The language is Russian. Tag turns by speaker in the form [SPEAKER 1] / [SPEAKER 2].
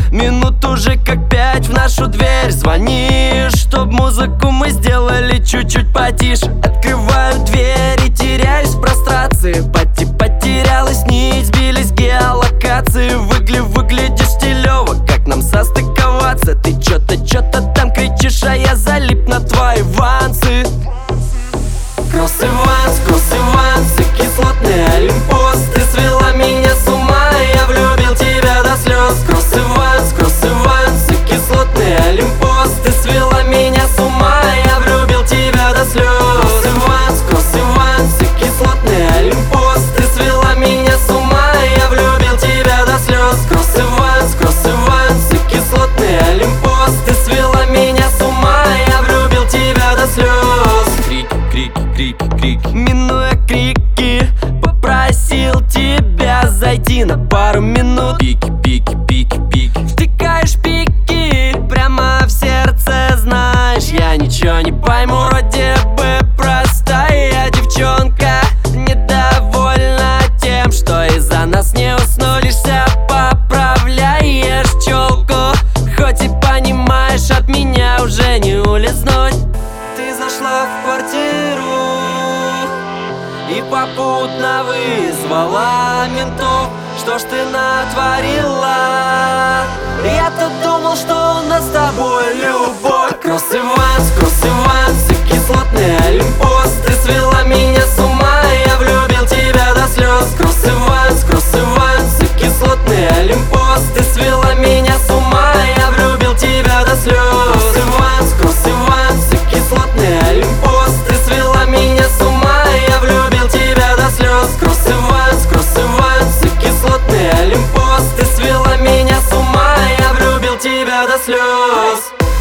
[SPEAKER 1] Минут уже как 5 в нашу дверь звонишь, чтоб музыку мы сделали чуть-чуть потише. Открываю дверь и теряюсь в прострации. Потерялась нить, сбились геолокации. Выглядишь стилёво, как нам состыковаться? Ты чё-то там кричишь, а я залип на твои вансы. Кросс-Иванс, кислотный Олимпос. Ты свела меня с ума, я влюбил тебя до слез. Кросс-Иванс, кислотный Олимпос. Ты свела меня с ума, я влюбил тебя до слез. Кросс-Иванс, кислотный Олимпос. Ты свела меня с ума, я влюбил тебя до слез. Кросс-Иванс, кислотный Олимпос. Ты свела меня с ума, я влюбил тебя до слез. Крики, минуя крики, попросил тебя зайти на пару минут. Пики, втыкаешь пики прямо в сердце, знаешь, я ничего не пойму. Вроде бы простая девчонка, недовольна тем, что из-за нас не уснулишься. Поправляешь челку, хоть и понимаешь, от меня уже не улизнуть. Ты зашла в квартиру и попутно вызвала ментов. Что ж ты натворила? Я-то думал, что у нас с тобой любовь. Кросс-Иванс, кислотный Олимпос. Ты свела меня с ума, я влюбил тебя до слез. Кросс-Иванс, кислотный Олимпос. Ты свела меня с ума, я влюбил тебя до слез. Кросс-Иванс, кислотный Олимпос. Ты свела меня с ума, я влюбил тебя до слез. Кросс-Иванс, кислотный Олимпос. Ты свела меня с ума, я влюбил тебя до слез.